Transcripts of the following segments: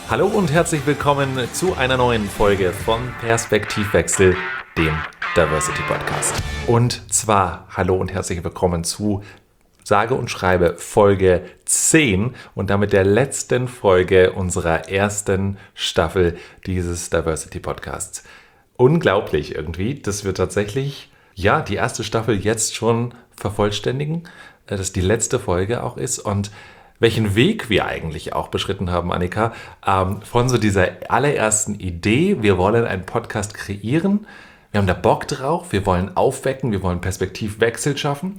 Hallo und herzlich willkommen zu einer neuen Folge von Perspektivwechsel, dem Diversity Podcast. Und zwar hallo und herzlich willkommen zu sage und schreibe Folge 10 und damit der letzten Folge unserer ersten Staffel dieses Diversity Podcasts. Unglaublich irgendwie, dass wir tatsächlich die erste Staffel jetzt schon vervollständigen, dass die letzte Folge auch ist und welchen Weg wir eigentlich auch beschritten haben, Annika, von so dieser allerersten Idee, wir wollen einen Podcast kreieren, wir haben da Bock drauf, wir wollen aufwecken, wir wollen Perspektivwechsel schaffen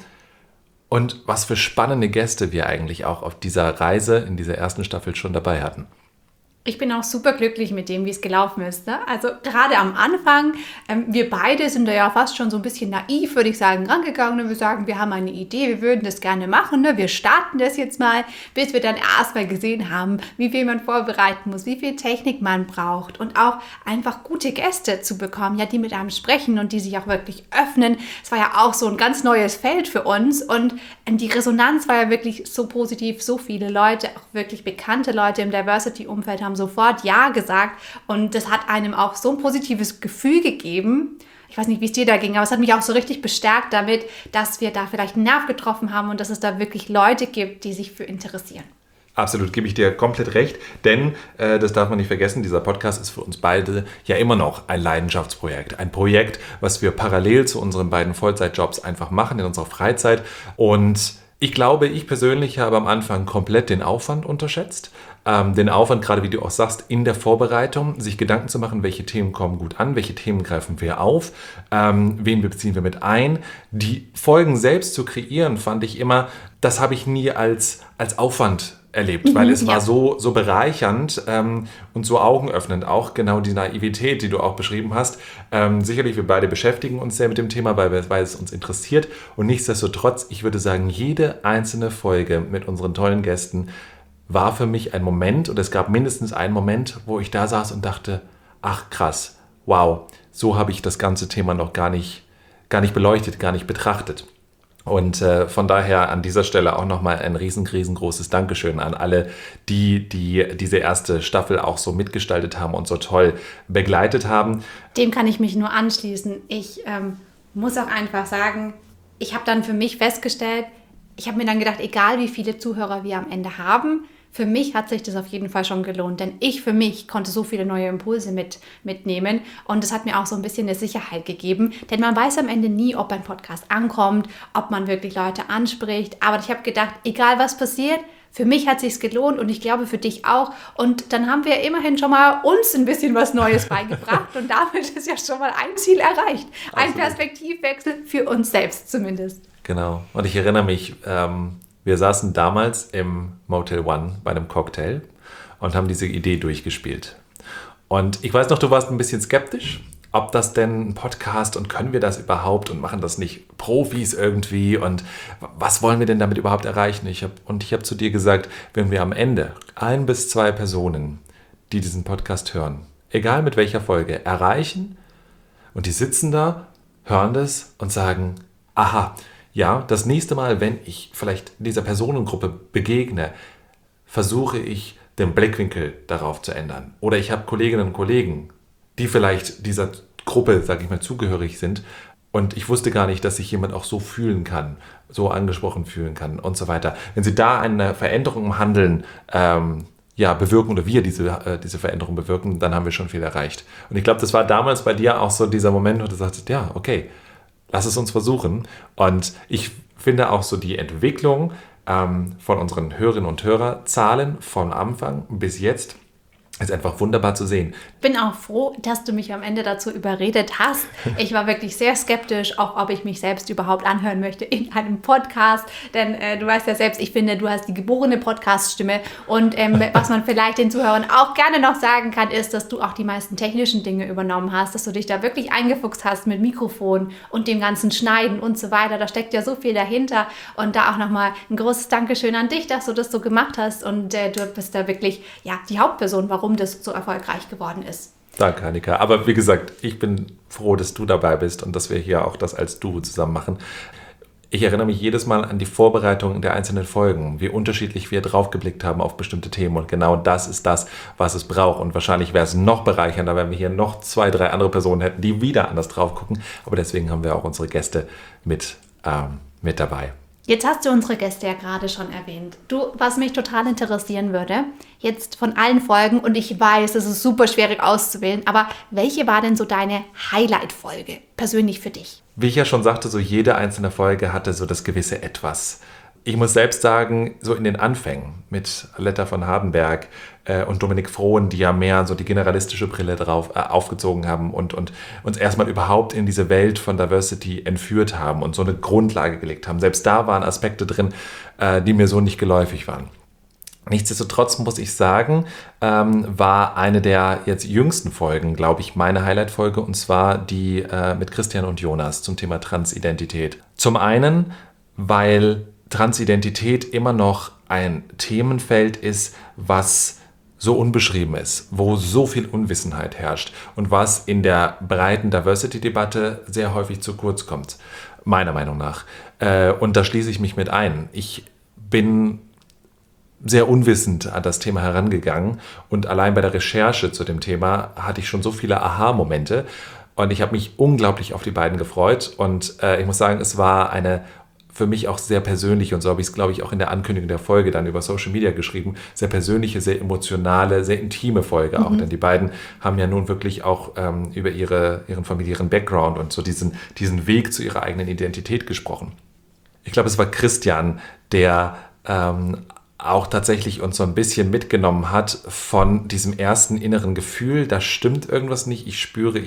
und was für spannende Gäste wir eigentlich auch auf dieser Reise in dieser ersten Staffel schon dabei hatten. Ich bin auch super glücklich mit dem, wie es gelaufen ist. Ne? Also gerade am Anfang, wir beide sind da ja fast schon so ein bisschen naiv, würde ich sagen, rangegangen. Wir sagen, wir haben eine Idee, wir würden das gerne machen. Ne? Wir starten das jetzt mal, bis wir dann erstmal gesehen haben, wie viel man vorbereiten muss, wie viel Technik man braucht und auch einfach gute Gäste zu bekommen, ja, die mit einem sprechen und die sich auch wirklich öffnen. Es war ja auch so ein ganz neues Feld für uns und die Resonanz war ja wirklich so positiv. So viele Leute, auch wirklich bekannte Leute im Diversity-Umfeld haben sofort Ja gesagt und das hat einem auch so ein positives Gefühl gegeben. Ich weiß nicht, wie es dir da ging, aber es hat mich auch so richtig bestärkt damit, dass wir da vielleicht einen Nerv getroffen haben und dass es da wirklich Leute gibt, die sich für interessieren. Absolut, gebe ich dir komplett recht, denn das darf man nicht vergessen, dieser Podcast ist für uns beide ja immer noch ein Leidenschaftsprojekt. Ein Projekt, was wir parallel zu unseren beiden Vollzeitjobs einfach machen in unserer Freizeit und ich glaube, ich persönlich habe am Anfang komplett den Aufwand unterschätzt. Den Aufwand, gerade wie du auch sagst, in der Vorbereitung, sich Gedanken zu machen, welche Themen kommen gut an, welche Themen greifen wir auf, wen beziehen wir mit ein. Die Folgen selbst zu kreieren, fand ich immer, das habe ich nie als Aufwand erlebt, weil es war so bereichernd und so augenöffnend, auch genau die Naivität, die du auch beschrieben hast. Sicherlich, wir beide beschäftigen uns sehr mit dem Thema, weil es uns interessiert und nichtsdestotrotz, ich würde sagen, jede einzelne Folge mit unseren tollen Gästen war für mich ein Moment und es gab mindestens einen Moment, wo ich da saß und dachte, ach krass, wow, so habe ich das ganze Thema noch gar nicht beleuchtet, gar nicht betrachtet. Und von daher an dieser Stelle auch nochmal ein riesengroßes Dankeschön an alle, die diese erste Staffel auch so mitgestaltet haben und so toll begleitet haben. Dem kann ich mich nur anschließen. Ich muss auch einfach sagen, ich habe dann für mich festgestellt, ich habe mir dann gedacht, egal wie viele Zuhörer wir am Ende haben, für mich hat sich das auf jeden Fall schon gelohnt, denn ich für mich konnte so viele neue Impulse mitnehmen und das hat mir auch so ein bisschen eine Sicherheit gegeben, denn man weiß am Ende nie, ob ein Podcast ankommt, ob man wirklich Leute anspricht, aber ich habe gedacht, egal was passiert, für mich hat es sich gelohnt und ich glaube für dich auch und dann haben wir immerhin schon mal uns ein bisschen was Neues beigebracht und damit ist ja schon mal ein Ziel erreicht, ein Perspektivwechsel für uns selbst zumindest. Genau, und ich erinnere mich, wir saßen damals im Motel One bei einem Cocktail und haben diese Idee durchgespielt. Und ich weiß noch, du warst ein bisschen skeptisch, ob das denn ein Podcast und können wir das überhaupt und machen das nicht Profis irgendwie und was wollen wir denn damit überhaupt erreichen? Ich habe zu dir gesagt, wenn wir am Ende 1 bis 2 Personen, die diesen Podcast hören, egal mit welcher Folge, erreichen und die sitzen da, hören das und sagen, aha, ja, das nächste Mal, wenn ich vielleicht dieser Personengruppe begegne, versuche ich, den Blickwinkel darauf zu ändern. Oder ich habe Kolleginnen und Kollegen, die vielleicht dieser Gruppe, sage ich mal, zugehörig sind und ich wusste gar nicht, dass sich jemand auch so fühlen kann, so angesprochen fühlen kann und so weiter. Wenn sie da eine Veränderung im Handeln bewirken oder wir diese Veränderung bewirken, dann haben wir schon viel erreicht. Und ich glaube, das war damals bei dir auch so dieser Moment, wo du sagst, ja, okay, lass es uns versuchen. Und ich finde auch so die Entwicklung von unseren Hörerinnen und Hörerzahlen von Anfang bis jetzt ist einfach wunderbar zu sehen. Ich bin auch froh, dass du mich am Ende dazu überredet hast. Ich war wirklich sehr skeptisch, auch ob ich mich selbst überhaupt anhören möchte in einem Podcast. Denn du weißt ja selbst, ich finde, du hast die geborene Podcast-Stimme. Und was man vielleicht den Zuhörern auch gerne noch sagen kann, ist, dass du auch die meisten technischen Dinge übernommen hast, dass du dich da wirklich eingefuchst hast mit Mikrofon und dem ganzen Schneiden und so weiter. Da steckt ja so viel dahinter. Und da auch nochmal ein großes Dankeschön an dich, dass du das so gemacht hast. Und du bist da wirklich die Hauptperson, warum das so erfolgreich geworden ist. Danke, Annika. Aber wie gesagt, ich bin froh, dass du dabei bist und dass wir hier auch das als Duo zusammen machen. Ich erinnere mich jedes Mal an die Vorbereitung der einzelnen Folgen, wie unterschiedlich wir draufgeblickt haben auf bestimmte Themen. Und genau das ist das, was es braucht. Und wahrscheinlich wäre es noch bereichernder, wenn wir hier noch 2, 3 andere Personen hätten, die wieder anders drauf gucken. Aber deswegen haben wir auch unsere Gäste mit dabei. Jetzt hast du unsere Gäste ja gerade schon erwähnt. Was mich total interessieren würde, jetzt von allen Folgen, und ich weiß, es ist super schwierig auszuwählen, aber welche war denn so deine Highlight-Folge persönlich für dich? Wie ich ja schon sagte, so jede einzelne Folge hatte so das gewisse Etwas. Ich muss selbst sagen, so in den Anfängen mit Aletta von Hardenberg und Dominik Frohn, die ja mehr so die generalistische Brille drauf aufgezogen haben und uns erstmal überhaupt in diese Welt von Diversity entführt haben und so eine Grundlage gelegt haben. Selbst da waren Aspekte drin, die mir so nicht geläufig waren. Nichtsdestotrotz muss ich sagen, war eine der jetzt jüngsten Folgen, glaube ich, meine Highlight-Folge, und zwar die mit Christian und Jonas zum Thema Transidentität. Zum einen, weil Transidentität immer noch ein Themenfeld ist, was so unbeschrieben ist, wo so viel Unwissenheit herrscht und was in der breiten Diversity-Debatte sehr häufig zu kurz kommt, meiner Meinung nach. Und da schließe ich mich mit ein. Ich bin sehr unwissend an das Thema herangegangen und allein bei der Recherche zu dem Thema hatte ich schon so viele Aha-Momente und ich habe mich unglaublich auf die beiden gefreut und ich muss sagen, es war eine für mich auch sehr persönliche, und so habe ich es, glaube ich, auch in der Ankündigung der Folge dann über Social Media geschrieben, sehr persönliche, sehr emotionale, sehr intime Folge auch, denn die beiden haben ja nun wirklich auch über ihren familiären Background und so diesen Weg zu ihrer eigenen Identität gesprochen. Ich glaube, es war Christian, der auch tatsächlich uns so ein bisschen mitgenommen hat von diesem ersten inneren Gefühl, da stimmt irgendwas nicht, ich spüre,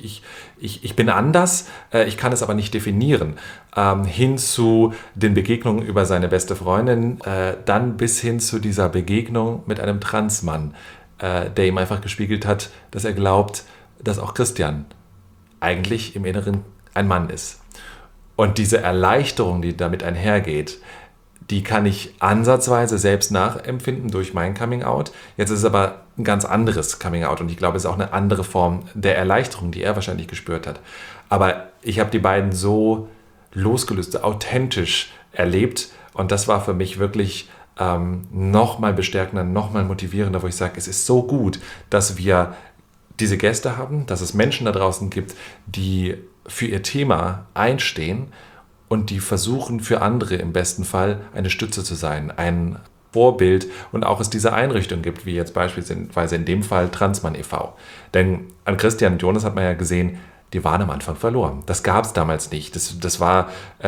ich bin anders, ich kann es aber nicht definieren, hin zu den Begegnungen über seine beste Freundin, dann bis hin zu dieser Begegnung mit einem Transmann, der ihm einfach gespiegelt hat, dass er glaubt, dass auch Christian eigentlich im Inneren ein Mann ist. Und diese Erleichterung, die damit einhergeht, die kann ich ansatzweise selbst nachempfinden durch mein Coming-out. Jetzt ist es aber ein ganz anderes Coming-out und ich glaube, es ist auch eine andere Form der Erleichterung, die er wahrscheinlich gespürt hat. Aber ich habe die beiden so losgelöst, authentisch erlebt und das war für mich wirklich nochmal bestärkender, nochmal motivierender, wo ich sage, es ist so gut, dass wir diese Gäste haben, dass es Menschen da draußen gibt, die für ihr Thema einstehen und die versuchen für andere im besten Fall eine Stütze zu sein, ein Vorbild und auch es diese Einrichtung gibt, wie jetzt beispielsweise in dem Fall Transmann e.V. Denn an Christian und Jonas hat man ja gesehen, die waren am Anfang verloren. Das gab es damals nicht. Das war,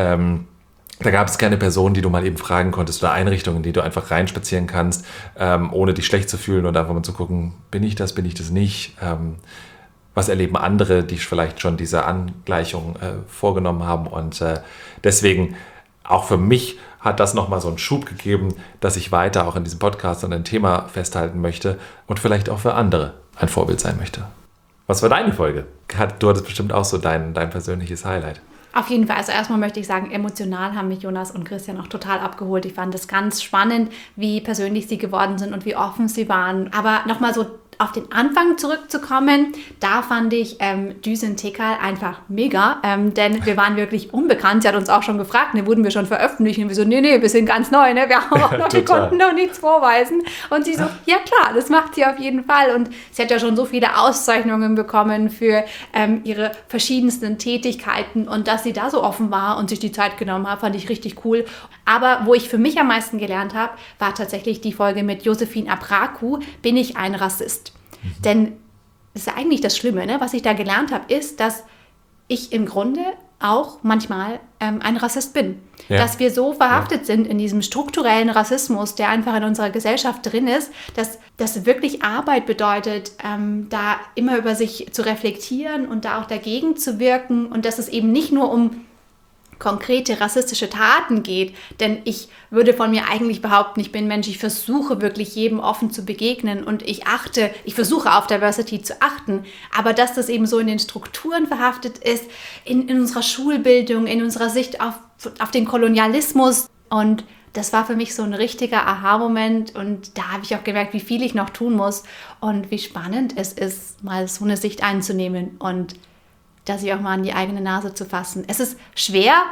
da gab es keine Person, die du mal eben fragen konntest oder Einrichtungen, in die du einfach reinspazieren kannst, ohne dich schlecht zu fühlen und einfach mal zu gucken, bin ich das nicht? Was erleben andere, die vielleicht schon diese Angleichung vorgenommen haben. Und deswegen, auch für mich hat das nochmal so einen Schub gegeben, dass ich weiter auch in diesem Podcast an ein Thema festhalten möchte und vielleicht auch für andere ein Vorbild sein möchte. Was war deine Folge? Du hattest bestimmt auch so dein persönliches Highlight. Auf jeden Fall. Also erstmal möchte ich sagen, emotional haben mich Jonas und Christian auch total abgeholt. Ich fand es ganz spannend, wie persönlich sie geworden sind und wie offen sie waren. Aber nochmal so auf den Anfang zurückzukommen, da fand ich Düsen Tekal einfach mega, denn wir waren wirklich unbekannt. Sie hat uns auch schon gefragt, ne, wurden wir schon veröffentlicht? Und wir so, nee, wir sind ganz neu, ne? Wir konnten noch nichts vorweisen. Und sie so, ja klar, das macht sie auf jeden Fall. Und sie hat ja schon so viele Auszeichnungen bekommen für ihre verschiedensten Tätigkeiten und dass sie da so offen war und sich die Zeit genommen hat, fand ich richtig cool. Aber wo ich für mich am meisten gelernt habe, war tatsächlich die Folge mit Josephine Abraku, bin ich ein Rassist? Denn das ist ja eigentlich das Schlimme, ne? Was ich da gelernt habe, ist, dass ich im Grunde auch manchmal ein Rassist bin. Ja. Dass wir so verhaftet sind in diesem strukturellen Rassismus, der einfach in unserer Gesellschaft drin ist, dass das wirklich Arbeit bedeutet, da immer über sich zu reflektieren und da auch dagegen zu wirken und dass es eben nicht nur um konkrete rassistische Taten geht, denn ich würde von mir eigentlich behaupten, ich bin Mensch, ich versuche wirklich jedem offen zu begegnen und ich versuche auf Diversity zu achten, aber dass das eben so in den Strukturen verhaftet ist, in unserer Schulbildung, in unserer Sicht auf den Kolonialismus und das war für mich so ein richtiger Aha-Moment und da habe ich auch gemerkt, wie viel ich noch tun muss und wie spannend es ist, mal so eine Sicht einzunehmen und da sich auch mal an die eigene Nase zu fassen. Es ist schwer,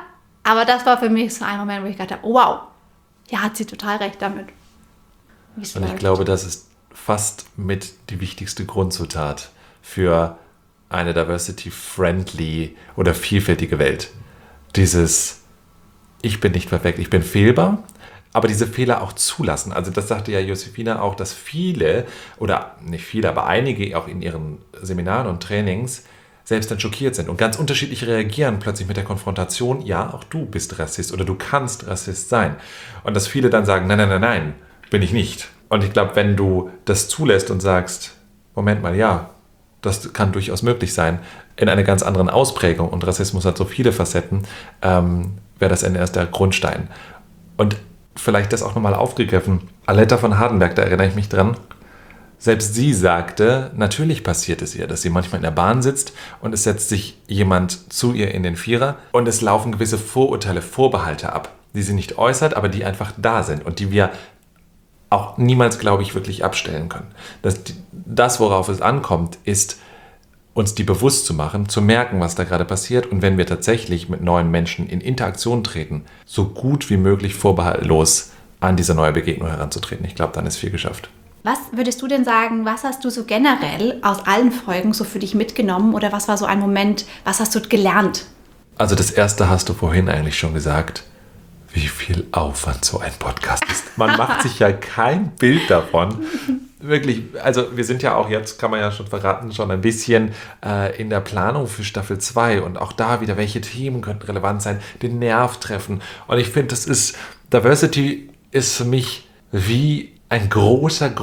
Aber das war für mich so ein Moment, wo ich gedacht habe, oh, wow, ja, hat sie total recht damit. Und ich glaube, das ist fast mit die wichtigste Grundzutat für eine diversity-friendly oder vielfältige Welt. Dieses, ich bin nicht perfekt, ich bin fehlbar, aber diese Fehler auch zulassen. Also das sagte ja Josefina auch, dass viele, oder nicht viele, aber einige auch in ihren Seminaren und Trainings selbst dann schockiert sind und ganz unterschiedlich reagieren plötzlich mit der Konfrontation, ja, auch du bist Rassist oder du kannst Rassist sein. Und dass viele dann sagen, nein, bin ich nicht. Und ich glaube, wenn du das zulässt und sagst, Moment mal, ja, das kann durchaus möglich sein, in einer ganz anderen Ausprägung, und Rassismus hat so viele Facetten, wäre das ein erster Grundstein. Und vielleicht das auch nochmal aufgegriffen. Aletta von Hardenberg, da erinnere ich mich dran, selbst sie sagte, natürlich passiert es ihr, dass sie manchmal in der Bahn sitzt und es setzt sich jemand zu ihr in den Vierer und es laufen gewisse Vorurteile, Vorbehalte ab, die sie nicht äußert, aber die einfach da sind und die wir auch niemals, glaube ich, wirklich abstellen können. Das, worauf es ankommt, ist, uns die bewusst zu machen, zu merken, was da gerade passiert, und wenn wir tatsächlich mit neuen Menschen in Interaktion treten, so gut wie möglich vorbehaltlos an diese neue Begegnung heranzutreten. Ich glaube, dann ist viel geschafft. Was würdest du denn sagen, was hast du so generell aus allen Folgen so für dich mitgenommen oder was war so ein Moment, was hast du gelernt? Also das Erste hast du vorhin eigentlich schon gesagt, wie viel Aufwand so ein Podcast ist. Man macht sich ja kein Bild davon. Wirklich, also wir sind ja auch jetzt, kann man ja schon verraten, schon ein bisschen in der Planung für Staffel 2 und auch da wieder, welche Themen könnten relevant sein, den Nerv treffen. Und ich finde, Diversity ist für mich wie ein großer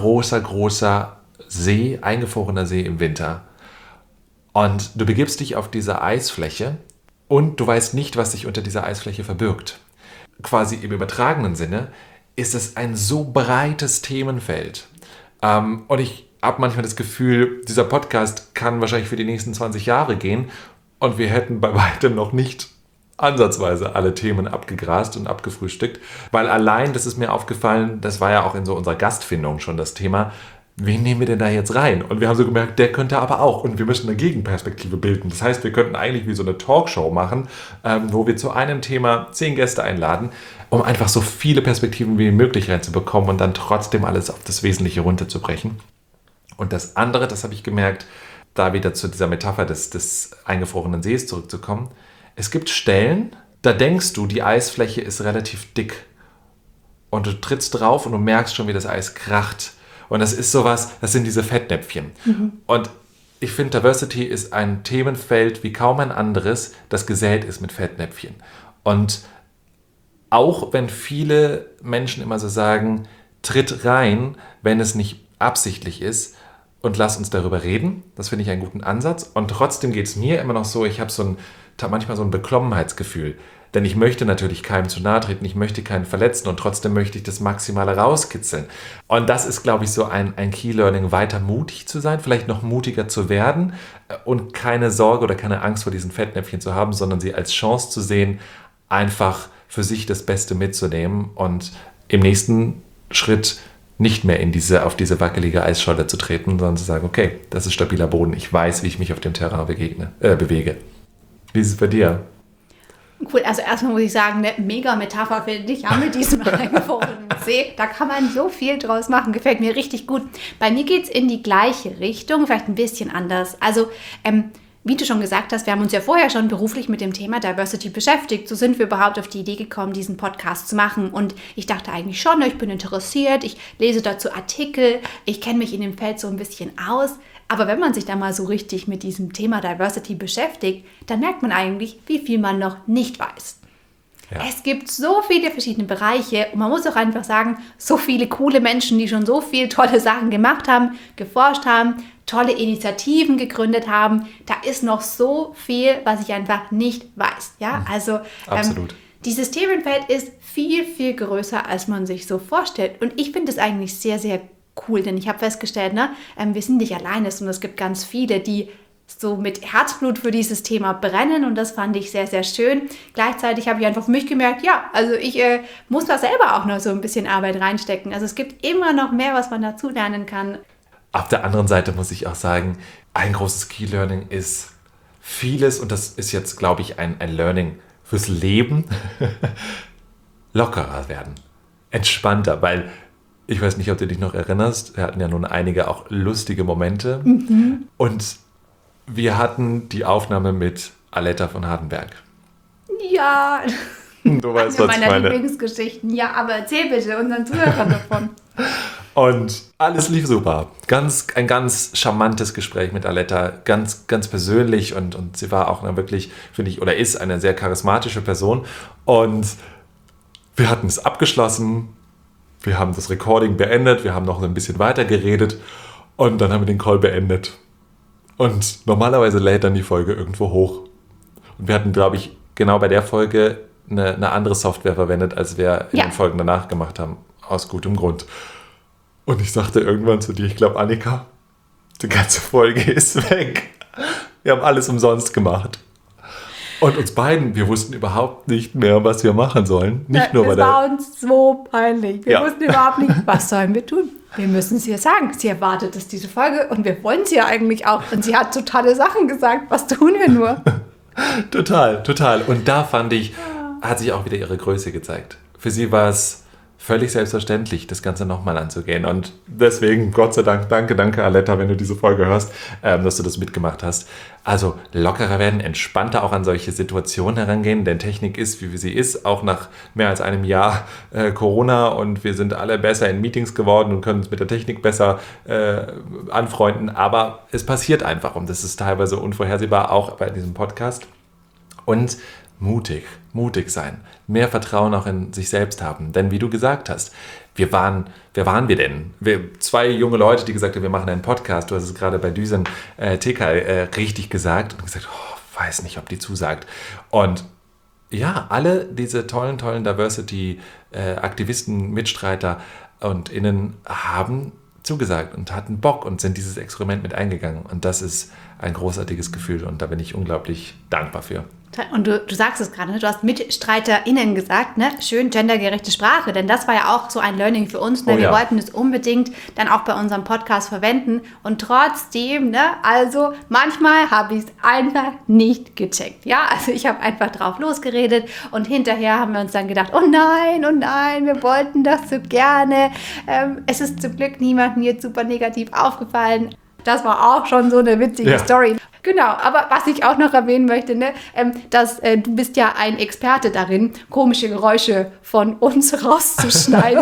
See, eingefrorener See im Winter. Und du begibst dich auf diese Eisfläche und du weißt nicht, was sich unter dieser Eisfläche verbirgt. Quasi im übertragenen Sinne ist es ein so breites Themenfeld. Und ich habe manchmal das Gefühl, dieser Podcast kann wahrscheinlich für die nächsten 20 Jahre gehen und wir hätten bei weitem noch nicht ansatzweise alle Themen abgegrast und abgefrühstückt, weil allein, das ist mir aufgefallen, das war ja auch in so unserer Gastfindung schon das Thema, wen nehmen wir denn da jetzt rein? Und wir haben so gemerkt, der könnte aber auch, und wir müssen eine Gegenperspektive bilden. Das heißt, wir könnten eigentlich wie so eine Talkshow machen, wo wir zu einem Thema 10 Gäste einladen, um einfach so viele Perspektiven wie möglich reinzubekommen und dann trotzdem alles auf das Wesentliche runterzubrechen. Und das andere, das habe ich gemerkt, da wieder zu dieser Metapher des eingefrorenen Sees zurückzukommen. Es gibt Stellen, da denkst du, die Eisfläche ist relativ dick und du trittst drauf und du merkst schon, wie das Eis kracht. Und das ist sowas, das sind diese Fettnäpfchen. Und ich finde, Diversity ist ein Themenfeld wie kaum ein anderes, das gesät ist mit Fettnäpfchen. Und auch wenn viele Menschen immer so sagen, tritt rein, wenn es nicht absichtlich ist, und lass uns darüber reden, das finde ich einen guten Ansatz. Und trotzdem geht es mir immer noch so, ich habe manchmal so ein Beklommenheitsgefühl. Denn ich möchte natürlich keinem zu nahe treten, ich möchte keinen verletzen und trotzdem möchte ich das Maximale rauskitzeln. Und das ist, glaube ich, so ein Key-Learning, weiter mutig zu sein, vielleicht noch mutiger zu werden und keine Sorge oder keine Angst vor diesen Fettnäpfchen zu haben, sondern sie als Chance zu sehen, einfach für sich das Beste mitzunehmen und im nächsten Schritt nicht mehr auf diese wackelige Eisscholle zu treten, sondern zu sagen, okay, das ist stabiler Boden, ich weiß, wie ich mich auf dem Terrain bewege. Wie ist es bei dir? Cool, also erstmal muss ich sagen, eine mega Metapher finde ich, ja, mit diesem eingefrorenen See. Da kann man so viel draus machen, gefällt mir richtig gut. Bei mir geht es in die gleiche Richtung, vielleicht ein bisschen anders. Also, wie du schon gesagt hast, wir haben uns ja vorher schon beruflich mit dem Thema Diversity beschäftigt. So sind wir überhaupt auf die Idee gekommen, diesen Podcast zu machen. Und ich dachte eigentlich schon, ich bin interessiert, ich lese dazu Artikel, ich kenne mich in dem Feld so ein bisschen aus. Aber wenn man sich da mal so richtig mit diesem Thema Diversity beschäftigt, dann merkt man eigentlich, wie viel man noch nicht weiß. Ja. Es gibt so viele verschiedene Bereiche und man muss auch einfach sagen, so viele coole Menschen, die schon so viele tolle Sachen gemacht haben, geforscht haben, tolle Initiativen gegründet haben. Da ist noch so viel, was ich einfach nicht weiß. Ja, also absolut. Dieses Themenfeld ist viel, viel größer, als man sich so vorstellt. Und ich finde es eigentlich sehr, sehr cool, denn ich habe festgestellt, wir sind nicht alleine, sondern es gibt ganz viele, die so mit Herzblut für dieses Thema brennen und das fand ich sehr, sehr schön. Gleichzeitig habe ich einfach für mich gemerkt, ja, also ich muss da selber auch noch so ein bisschen Arbeit reinstecken. Also es gibt immer noch mehr, was man dazu lernen kann. Auf der anderen Seite muss ich auch sagen, ein großes Key-Learning ist vieles, und das ist jetzt, glaube ich, ein Learning fürs Leben lockerer werden, entspannter, weil ich weiß nicht, ob du dich noch erinnerst, wir hatten ja nun einige auch lustige Momente und wir hatten die Aufnahme mit Aletta von Hardenberg. Ja, Du weißt, eine was ich meiner meine. Lieblingsgeschichten. Ja, aber erzähl bitte unseren Zuhörern davon. Und alles lief super. Ein ganz charmantes Gespräch mit Aletta, ganz, ganz persönlich und sie war auch eine wirklich, finde ich, oder ist eine sehr charismatische Person. Und wir hatten es abgeschlossen, wir haben das Recording beendet, wir haben noch ein bisschen weiter geredet und dann haben wir den Call beendet. Und normalerweise lädt dann die Folge irgendwo hoch. Und wir hatten, glaube ich, genau bei der Folge eine andere Software verwendet, als wir in den Folgen danach gemacht haben. Aus gutem Grund. Und ich sagte irgendwann zu dir, ich glaube, Annika, die ganze Folge ist weg. Wir haben alles umsonst gemacht. Und uns beiden, wir wussten überhaupt nicht mehr, was wir machen sollen. Nicht nur bei das war uns so peinlich. Wir wussten überhaupt nicht, was sollen wir tun. Wir müssen es ihr sagen. Sie erwartet es, diese Folge, und wir wollen sie ja eigentlich auch. Und sie hat totale Sachen gesagt. Was tun wir nur? Total, total. Und da fand ich, hat sich auch wieder ihre Größe gezeigt. Für sie war es völlig selbstverständlich, das Ganze nochmal anzugehen. Und deswegen, Gott sei Dank, danke Aletta, wenn du diese Folge hörst, dass du das mitgemacht hast. Also lockerer werden, entspannter auch an solche Situationen herangehen, denn Technik ist, wie sie ist, auch nach mehr als einem Jahr Corona, und wir sind alle besser in Meetings geworden und können uns mit der Technik besser anfreunden. Aber es passiert einfach, und das ist teilweise unvorhersehbar, auch bei diesem Podcast. Und mutig sein, mehr Vertrauen auch in sich selbst haben. Denn wie du gesagt hast, wer waren wir denn? Zwei junge Leute, die gesagt haben, wir machen einen Podcast. Du hast es gerade bei Düsen TK richtig gesagt und gesagt, weiß nicht, ob die zusagt. Und ja, alle diese tollen Diversity-Aktivisten, Mitstreiter und Innen haben zugesagt und hatten Bock und sind dieses Experiment mit eingegangen. Und das ist ein großartiges Gefühl, und da bin ich unglaublich dankbar für. Und du sagst es gerade, ne? Du hast MitstreiterInnen gesagt, ne? Schön gendergerechte Sprache, denn das war ja auch so ein Learning für uns. Ne? Wir wollten es unbedingt dann auch bei unserem Podcast verwenden, und trotzdem, ne? Also manchmal habe ich es einfach nicht gecheckt. Ja, also ich habe einfach drauf losgeredet, und hinterher haben wir uns dann gedacht, oh nein, wir wollten das so gerne. Es ist zum Glück niemandem jetzt super negativ aufgefallen. Das war auch schon so eine witzige Story. Genau, aber was ich auch noch erwähnen möchte, ne, dass du bist ja ein Experte darin, komische Geräusche von uns rauszuschneiden.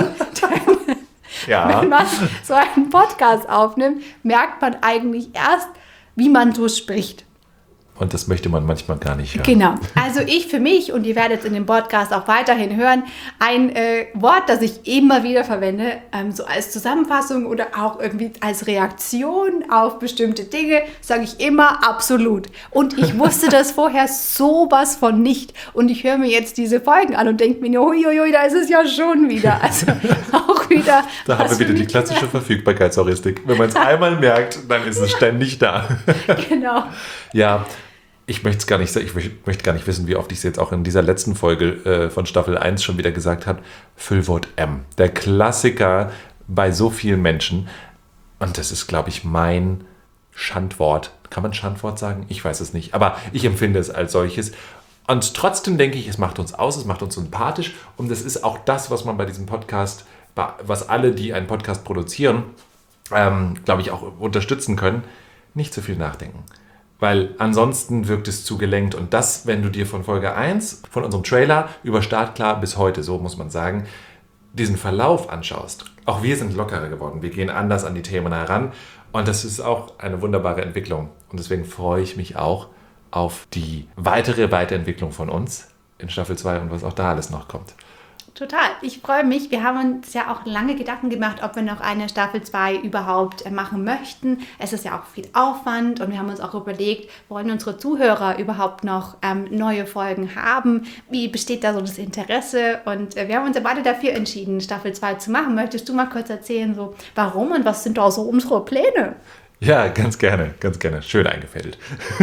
Wenn man so einen Podcast aufnimmt, merkt man eigentlich erst, wie man so spricht. Und das möchte man manchmal gar nicht hören. Genau. Also ich für mich, und ihr werdet es in dem Podcast auch weiterhin hören, ein Wort, das ich immer wieder verwende, so als Zusammenfassung oder auch irgendwie als Reaktion auf bestimmte Dinge, sage ich immer absolut. Und ich wusste das vorher sowas von nicht. Und ich höre mir jetzt diese Folgen an und denke mir, huiuiui, da ist es ja schon wieder. Also auch wieder. Da haben wir wieder die klassische Verfügbarkeitsheuristik. Wenn man es einmal merkt, dann ist es ständig da. Genau. Ja. Ich möchte gar nicht wissen, wie oft ich es jetzt auch in dieser letzten Folge von Staffel 1 schon wieder gesagt habe. Füllwort M. Der Klassiker bei so vielen Menschen. Und das ist, glaube ich, mein Schandwort. Kann man Schandwort sagen? Ich weiß es nicht. Aber ich empfinde es als solches. Und trotzdem denke ich, es macht uns aus, es macht uns sympathisch. Und das ist auch das, was man bei diesem Podcast, was alle, die einen Podcast produzieren, glaube ich, auch unterstützen können. Nicht zu viel nachdenken. Weil ansonsten wirkt es zu gelenkt. Und das, wenn du dir von Folge 1, von unserem Trailer über Startklar bis heute, so muss man sagen, diesen Verlauf anschaust. Auch wir sind lockerer geworden. Wir gehen anders an die Themen heran. Und das ist auch eine wunderbare Entwicklung. Und deswegen freue ich mich auch auf die weitere Weiterentwicklung von uns in Staffel 2 und was auch da alles noch kommt. Total. Ich freue mich. Wir haben uns ja auch lange Gedanken gemacht, ob wir noch eine Staffel 2 überhaupt machen möchten. Es ist ja auch viel Aufwand, und wir haben uns auch überlegt, wollen unsere Zuhörer überhaupt noch neue Folgen haben? Wie besteht da so das Interesse? Und wir haben uns ja beide dafür entschieden, Staffel 2 zu machen. Möchtest du mal kurz erzählen, so warum und was sind da so unsere Pläne? Ja, ganz gerne. Schön eingefädelt.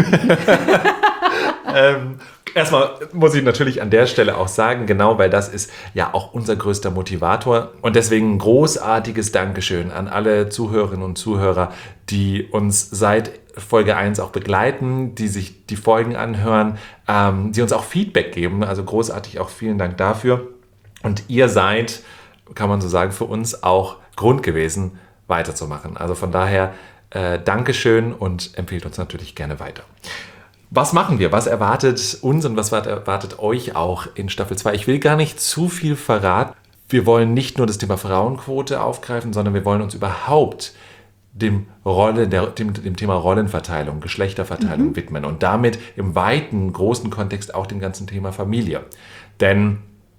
Erstmal muss ich natürlich an der Stelle auch sagen, genau, weil das ist ja auch unser größter Motivator. Und deswegen ein großartiges Dankeschön an alle Zuhörerinnen und Zuhörer, die uns seit Folge 1 auch begleiten, die sich die Folgen anhören, die uns auch Feedback geben. Also großartig, auch vielen Dank dafür. Und ihr seid, kann man so sagen, für uns auch Grund gewesen, weiterzumachen. Also von daher Dankeschön und empfehlt uns natürlich gerne weiter. Was machen wir? Was erwartet uns und was erwartet euch auch in Staffel 2? Ich will gar nicht zu viel verraten. Wir wollen nicht nur das Thema Frauenquote aufgreifen, sondern wir wollen uns überhaupt dem Thema Rollenverteilung, Geschlechterverteilung widmen und damit im weiten, großen Kontext auch dem ganzen Thema Familie. Denn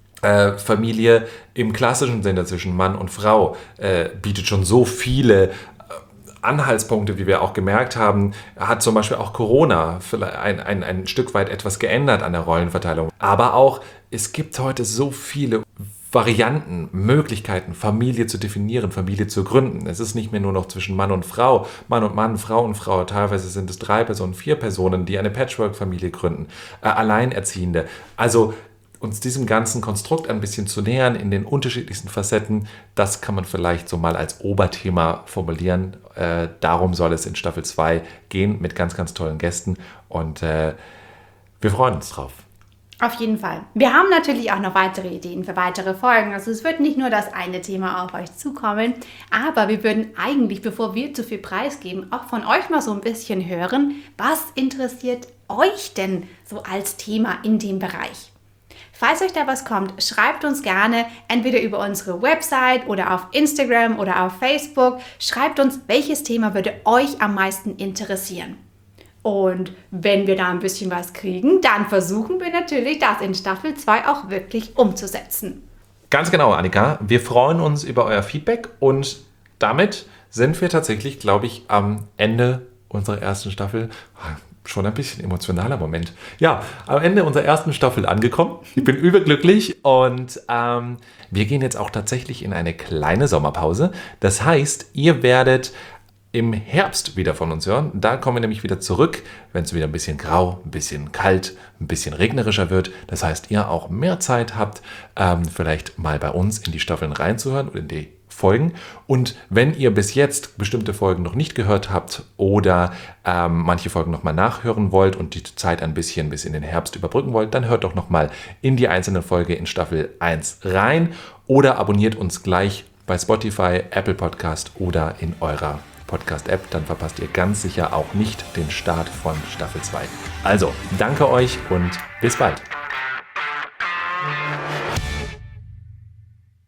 Familie im klassischen Sinne zwischen Mann und Frau bietet schon so viele Anhaltspunkte, wie wir auch gemerkt haben, hat zum Beispiel auch Corona ein Stück weit etwas geändert an der Rollenverteilung. Aber auch, es gibt heute so viele Varianten, Möglichkeiten, Familie zu definieren, Familie zu gründen. Es ist nicht mehr nur noch zwischen Mann und Frau, Mann und Mann, Frau und Frau. Teilweise sind es 3 Personen, 4 Personen, die eine Patchwork-Familie gründen, Alleinerziehende. Also uns diesem ganzen Konstrukt ein bisschen zu nähern in den unterschiedlichsten Facetten, das kann man vielleicht so mal als Oberthema formulieren. Darum soll es in Staffel 2 gehen mit ganz, ganz tollen Gästen und wir freuen uns drauf. Auf jeden Fall. Wir haben natürlich auch noch weitere Ideen für weitere Folgen. Also es wird nicht nur das eine Thema auf euch zukommen, aber wir würden eigentlich, bevor wir zu viel preisgeben, auch von euch mal so ein bisschen hören, was interessiert euch denn so als Thema in dem Bereich? Falls euch da was kommt, schreibt uns gerne entweder über unsere Website oder auf Instagram oder auf Facebook. Schreibt uns, welches Thema würde euch am meisten interessieren. Und wenn wir da ein bisschen was kriegen, dann versuchen wir natürlich, das in Staffel 2 auch wirklich umzusetzen. Ganz genau, Annika. Wir freuen uns über euer Feedback und damit sind wir tatsächlich, glaube ich, am Ende unserer ersten Staffel. Schon ein bisschen emotionaler Moment. Ja, am Ende unserer ersten Staffel angekommen. Ich bin überglücklich und wir gehen jetzt auch tatsächlich in eine kleine Sommerpause. Das heißt, ihr werdet im Herbst wieder von uns hören. Da kommen wir nämlich wieder zurück, wenn es wieder ein bisschen grau, ein bisschen kalt, ein bisschen regnerischer wird. Das heißt, ihr auch mehr Zeit habt, vielleicht mal bei uns in die Staffeln reinzuhören oder in die Folgen. Und wenn ihr bis jetzt bestimmte Folgen noch nicht gehört habt oder manche Folgen nochmal nachhören wollt und die Zeit ein bisschen bis in den Herbst überbrücken wollt, dann hört doch nochmal in die einzelne Folge in Staffel 1 rein oder abonniert uns gleich bei Spotify, Apple Podcast oder in eurer Podcast-App, dann verpasst ihr ganz sicher auch nicht den Start von Staffel 2. Also, danke euch und bis bald.